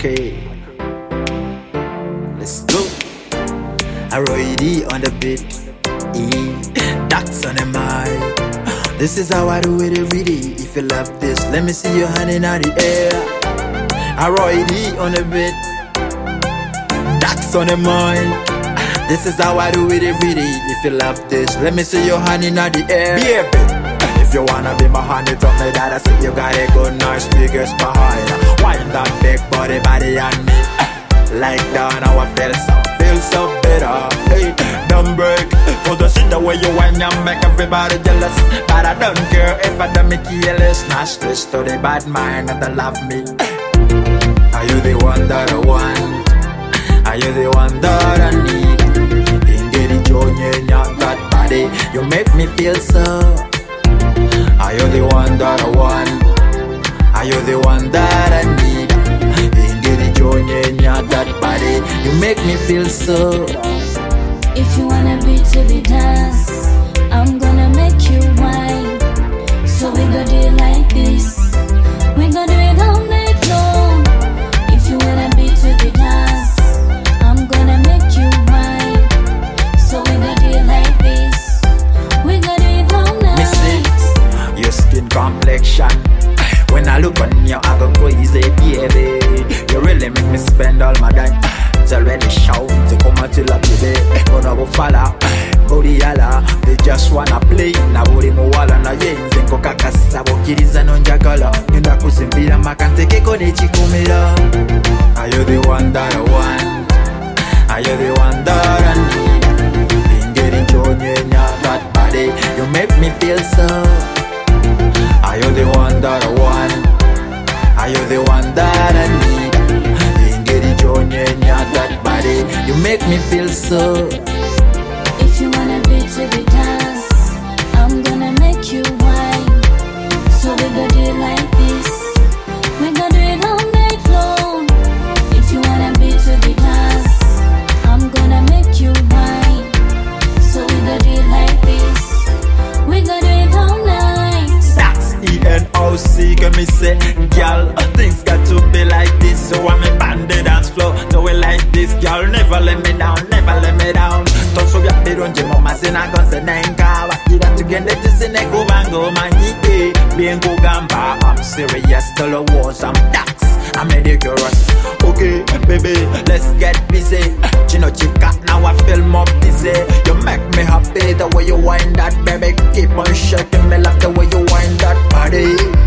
Okay, let's go. Roy D on the beat, Dax on the mic. This is how I do it every day. If you love this, let me see your hand in the air. Roy D on the beat, Dax on the mic. This is how I do it every day. If you love this, let me see your hand in the air. Baby, if you wanna be my honey, tell me that I see you got a good, nice, biggest behind. Wind that big body on me. Like that, now I feel so better. Hey, don't break. For the shit the way you whine and make everybody jealous. But I don't care if I don't make you less. Not stress to the bad mind that they love me. Are you the one that I want? Are you the one that I need? Ingeri Jonye, that body, you make me feel so. Are you the one that I want? Are you the one that I need? That body, you make me feel so. If you wanna beat to the dance, I'm gonna make you whine. So we gonna do it like this. We gonna do it all night long. If you wanna beat to the dance, I'm gonna make you whine. So we gonna do it like this. We gonna do it all night. Me see your skin complexion. When I look on you, I go crazy, baby. You really make me spend all my time. It's already shout to come until I play. Gonna go follow, body yala. They just wanna play. Na body mo wala na yenze nkoka kasa bokiriza nonjagala. Nenda kusimbira makanteke kone chikumira. Are you the one that I want? Are you the one that I need? Ingeri Jonye, that body, you make me feel so. Are you the one that I want? Are you the one that I need? Ingeri Jonye, that body, you make me feel so. If you wanna beat to the dance, I'm gonna make you whine. So we gonna do it like this. We gonna do it all night long. If you wanna beat to the dance, I'm gonna make you whine. So we gonna do it like this. We gonna do it all night. That's ENOC, can me say, girl, things got to be like this. So I'm a bandit dance floor, do it like this, girl. Never let me down, never let me down. Don't so ya pero nje mama sina gonse nenka. Wakira tugende tusine kubango manyi. Bien kugamba, I'm serious, tell the walls, I'm Dax, I'm ridiculous. Okay, baby, let's get busy. Chino chica, now I feel more busy. You make me happy the way you wind that, baby. Keep on shaking me, love the way you wind that body.